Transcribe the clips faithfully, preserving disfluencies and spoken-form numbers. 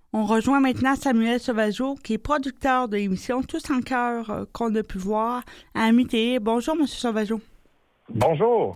On rejoint maintenant Samuel Sauvageau, qui est producteur de l'émission Tous en cœur euh, qu'on a pu voir à Amis Télé. Bonjour, M. Sauvageau. Bonjour.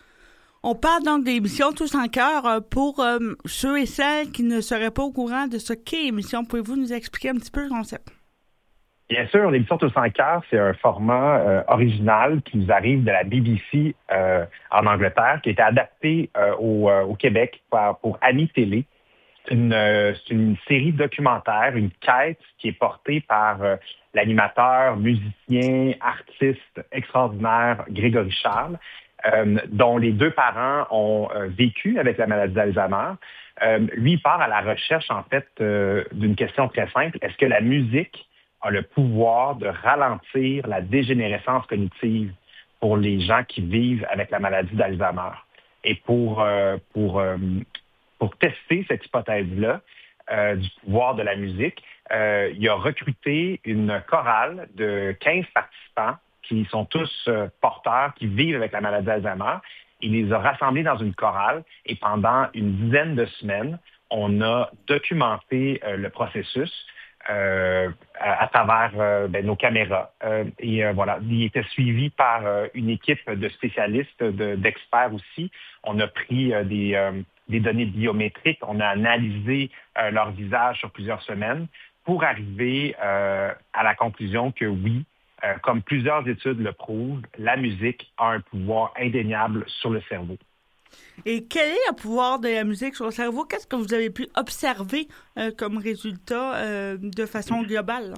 On parle donc de l'émission Tous en cœur euh, pour euh, ceux et celles qui ne seraient pas au courant de ce qu'est l'émission. Pouvez-vous nous expliquer un petit peu le concept? Bien sûr, l'émission Tous en cœur, c'est un format euh, original qui nous arrive de la B B C euh, en Angleterre, qui a été adapté euh, au, euh, au Québec par, pour Amis Télé. C'est une, euh, c'est une série documentaire, une quête qui est portée par euh, l'animateur, musicien, artiste extraordinaire Grégory Charles, euh, dont les deux parents ont euh, vécu avec la maladie d'Alzheimer. Euh, lui, il part à la recherche, en fait, euh, d'une question très simple. Est-ce que la musique a le pouvoir de ralentir la dégénérescence cognitive pour les gens qui vivent avec la maladie d'Alzheimer? Et pour, euh, pour, euh, pour tester cette hypothèse-là euh, du pouvoir de la musique, euh, il a recruté une chorale de quinze participants qui sont tous euh, porteurs, qui vivent avec la maladie d'Alzheimer. Il les a rassemblés dans une chorale et pendant une dizaine de semaines, on a documenté euh, le processus euh, à, à travers euh, ben, nos caméras. Euh, et euh, voilà, il était suivi par euh, une équipe de spécialistes, de, d'experts aussi. On a pris euh, des, euh, des données biométriques, on a analysé euh, leur visage sur plusieurs semaines pour arriver euh, à la conclusion que oui, euh, comme plusieurs études le prouvent, la musique a un pouvoir indéniable sur le cerveau. Et quel est le pouvoir de la musique sur le cerveau? Qu'est-ce que vous avez pu observer euh, comme résultat euh, de façon globale, là?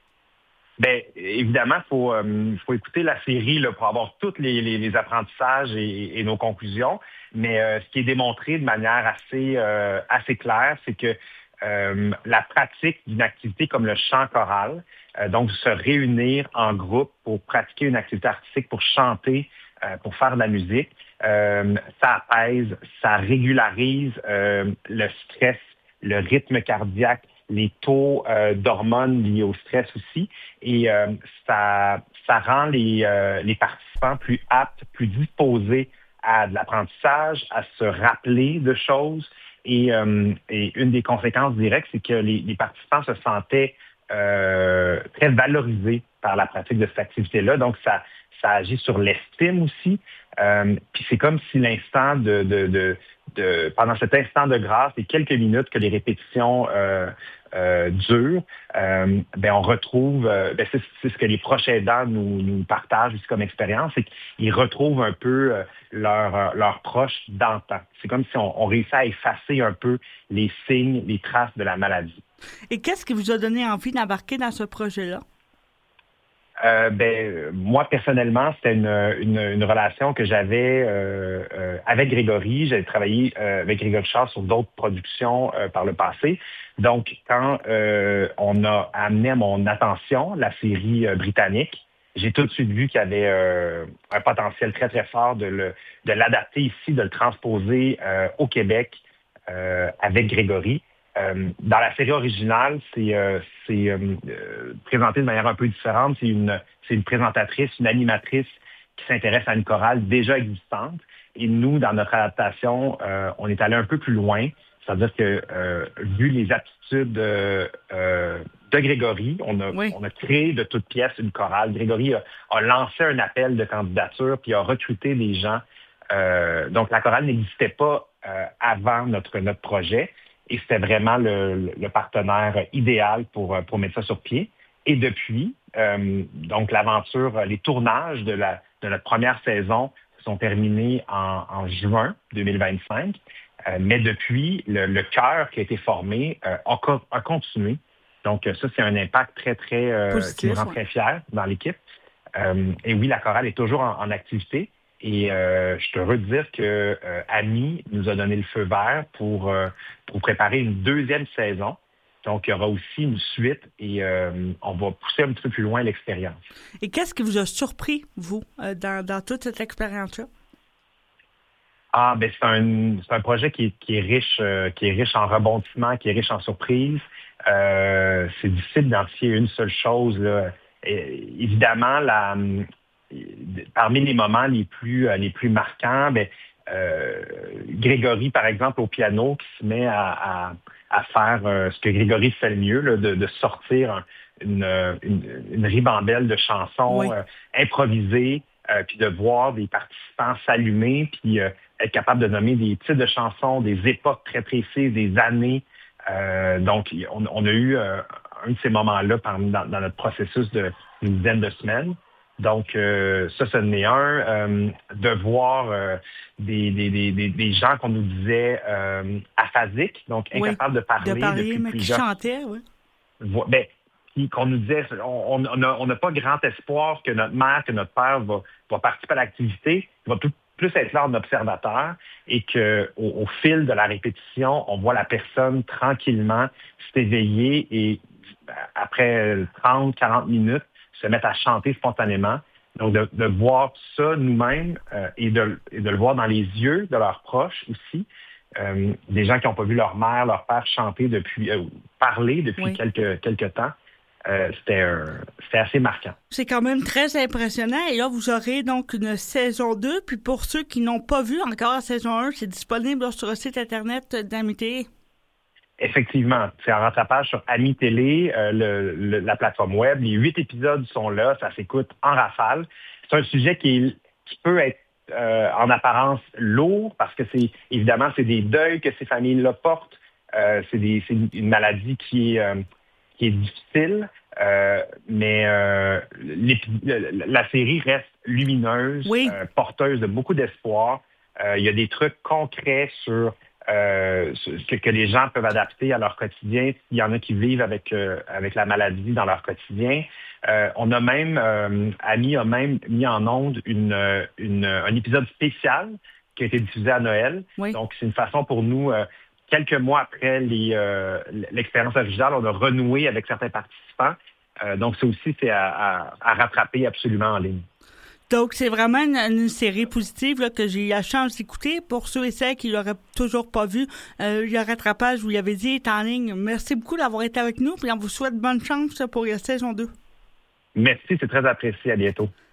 Bien, évidemment, il faut, euh, faut écouter la série là, pour avoir tous les, les, les apprentissages et, et nos conclusions. Mais euh, ce qui est démontré de manière assez, euh, assez claire, c'est que euh, la pratique d'une activité comme le chant choral, euh, donc se réunir en groupe pour pratiquer une activité artistique, pour chanter, euh, pour faire de la musique, euh, ça apaise, ça régularise euh, le stress, le rythme cardiaque, les taux euh, d'hormones liés au stress aussi. Et euh, ça, ça rend les, euh, les participants plus aptes, plus disposés à de l'apprentissage, à se rappeler de choses. Et, euh, et une des conséquences directes, c'est que les, les participants se sentaient euh, très valorisés par la pratique de cette activité-là. Donc, ça, ça agit sur l'estime aussi. Euh, puis c'est comme si l'instant de, de, de, de, pendant cet instant de grâce, les quelques minutes que les répétitions euh, euh, durent, euh, ben on retrouve, euh, ben c'est, c'est ce que les proches aidants nous, nous partagent aussi comme expérience, c'est qu'ils retrouvent un peu euh, leurs leur proches d'antan. C'est comme si on, on réussit à effacer un peu les signes, les traces de la maladie. Et qu'est-ce qui vous a donné envie d'embarquer dans ce projet-là? Euh, ben, moi, personnellement, c'était une, une, une relation que j'avais euh, euh, avec Grégory. J'avais travaillé euh, avec Grégory Charles sur d'autres productions euh, par le passé. Donc, quand euh, on a amené à mon attention la série euh, britannique, j'ai tout de suite vu qu'il y avait euh, un potentiel très, très fort de, le, de l'adapter ici, de le transposer euh, au Québec euh, avec Grégory. Euh, dans la série originale, c'est, euh, c'est euh, euh, présenté de manière un peu différente. C'est une, c'est une présentatrice, une animatrice qui s'intéresse à une chorale déjà existante. Et nous, dans notre adaptation, euh, on est allé un peu plus loin. C'est-à-dire que, euh, vu les aptitudes euh, euh, de Grégory, on a, Oui. on a créé de toutes pièces une chorale. Grégory a, a lancé un appel de candidature puis a recruté des gens. Euh, donc, la chorale n'existait pas euh, avant notre, notre projet. Et c'était vraiment le, le partenaire idéal pour, pour mettre ça sur pied. Et depuis, euh, donc l'aventure, les tournages de, la, de notre première saison sont terminés en, en juin deux mille vingt-cinq. Euh, mais depuis, le, le cœur qui a été formé euh, a, a continué. Donc ça, c'est un impact très, très, euh, qui nous Positif, rend oui. très fiers dans l'équipe. Euh, et oui, la chorale est toujours en, en activité. Et euh, je te heureux de dire que euh, Ami nous a donné le feu vert pour, euh, pour préparer une deuxième saison. Donc, il y aura aussi une suite et euh, on va pousser un petit peu plus loin l'expérience. Et qu'est-ce qui vous a surpris, vous, euh, dans, dans toute cette expérience-là? Ah, ben c'est un, c'est un projet qui est, qui est riche, euh, qui est riche en rebondissements, qui est riche en surprises. Euh, c'est difficile d'identifier une seule chose, là. Et, évidemment, la, parmi les moments les plus, les plus marquants, ben, euh, Grégory, par exemple, au piano, qui se met à, à, à faire euh, ce que Grégory fait le mieux, là, de, de sortir un, une, une, une ribambelle de chansons oui. euh, improvisées, euh, puis de voir des participants s'allumer, puis euh, être capable de nommer des titres de chansons, des époques très précises, des années. Euh, donc, on, on a eu euh, un de ces moments-là dans, dans notre processus d'une dizaine de semaines. Donc, euh, ça, ce n'est un. Euh, de voir euh, des, des, des, des gens qu'on nous disait euh, aphasiques, donc incapables oui, de parler. De parler, depuis mais plusieurs... qui chantaient, oui. Ben, qu'on nous disait, on n'a on pas grand espoir que notre mère, que notre père va, va participer à l'activité, va tout, plus être là en observateur et qu'au au fil de la répétition, on voit la personne tranquillement s'éveiller et après trente, quarante minutes, se mettre à chanter spontanément. Donc, de, de voir ça nous-mêmes euh, et, de, et de le voir dans les yeux de leurs proches aussi. Euh, des gens qui n'ont pas vu leur mère, leur père chanter depuis, euh, parler depuis oui. quelques, quelques temps. Euh, c'était, euh, c'était assez marquant. C'est quand même très impressionnant. Et là, vous aurez donc une saison deux. Puis pour ceux qui n'ont pas vu encore la saison un, c'est disponible là, sur le site Internet d'Ami Télé. Effectivement. C'est en rattrapage sur Ami Télé, euh, le, le, la plateforme web. Les huit épisodes sont là. Ça s'écoute en rafale. C'est un sujet qui, est, qui peut être euh, en apparence lourd parce que c'est évidemment, c'est des deuils que ces familles-là portent. Euh, c'est, des, c'est une maladie qui est... Euh, qui est difficile, euh, mais euh, la série reste lumineuse, oui. euh, porteuse de beaucoup d'espoir. Euh, il y a des trucs concrets sur euh, ce que les gens peuvent adapter à leur quotidien. Il y en a qui vivent avec, euh, avec la maladie dans leur quotidien. Euh, on a même, euh, Ami a même mis en onde une, une, un épisode spécial qui a été diffusé à Noël. Oui. Donc, c'est une façon pour nous... Euh, Quelques mois après les, euh, l'expérience originale, on a renoué avec certains participants. Euh, donc, ça aussi, c'est à, à, à rattraper absolument en ligne. Donc, c'est vraiment une, une série positive là, que j'ai eu la chance d'écouter. Pour ceux et celles qui ne l'auraient toujours pas vu, euh, le rattrapage, vous l'avez dit, est en ligne. Merci beaucoup d'avoir été avec nous. Puis on vous souhaite bonne chance pour la saison deux. Merci, c'est très apprécié. À bientôt.